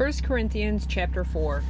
1 Corinthians chapter 4.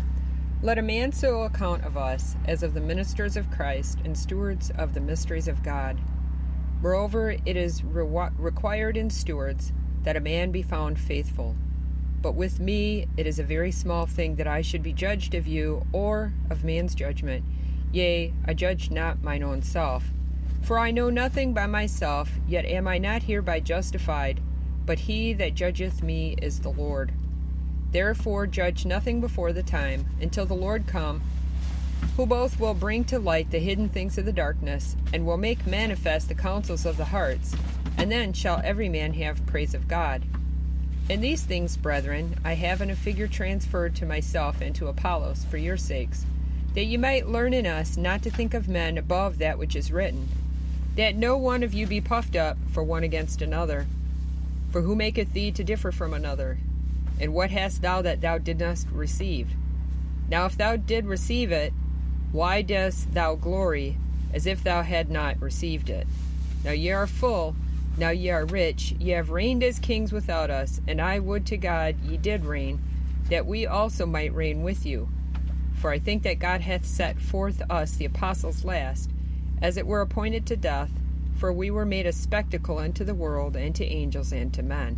Let a man so account of us as of the ministers of Christ and stewards of the mysteries of God. Moreover, it is required in stewards that a man be found faithful. But with me it is a very small thing that I should be judged of you or of man's judgment. Yea, I judge not mine own self. For I know nothing by myself, yet am I not hereby justified, but he that judgeth me is the Lord. Therefore judge nothing before the time, until the Lord come, who both will bring to light the hidden things of the darkness, and will make manifest the counsels of the hearts, and then shall every man have praise of God. And these things, brethren, I have in a figure transferred to myself and to Apollos for your sakes, that ye might learn in us not to think of men above that which is written, that no one of you be puffed up for one against another. For who maketh thee to differ from another? And what hast thou that thou didst receive? Now if thou did receive it, why dost thou glory, as if thou had not received it? Now ye are full, now ye are rich, ye have reigned as kings without us, and I would to God ye did reign, that we also might reign with you. For I think that God hath set forth us the apostles last, as it were appointed to death, for we were made a spectacle unto the world, and to angels, and to men.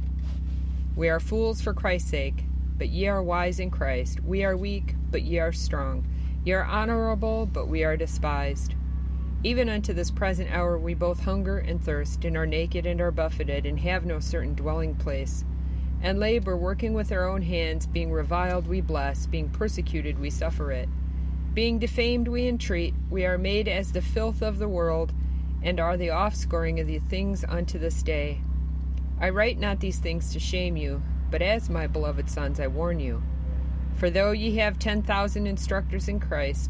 We are fools for Christ's sake, but ye are wise in Christ. We are weak, but ye are strong. Ye are honorable, but we are despised. Even unto this present hour we both hunger and thirst, and are naked and are buffeted, and have no certain dwelling place. And labor, working with our own hands, being reviled we bless, being persecuted we suffer it. Being defamed we entreat, we are made as the filth of the world, and are the offscouring of the things unto this day. I write not these things to shame you, but as my beloved sons I warn you. For though ye have 10,000 instructors in Christ,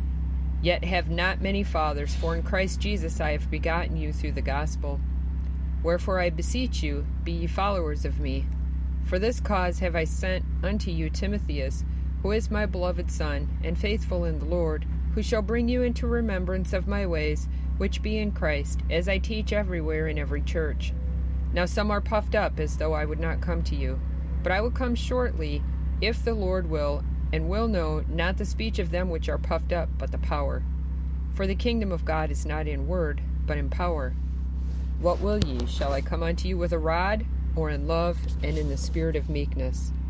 yet have not many fathers, for in Christ Jesus I have begotten you through the gospel. Wherefore I beseech you, be ye followers of me. For this cause have I sent unto you Timotheus, who is my beloved son, and faithful in the Lord, who shall bring you into remembrance of my ways, which be in Christ, as I teach everywhere in every church. Now some are puffed up, as though I would not come to you. But I will come shortly, if the Lord will, and will know not the speech of them which are puffed up, but the power. For the kingdom of God is not in word, but in power. What will ye? Shall I come unto you with a rod, or in love, and in the spirit of meekness?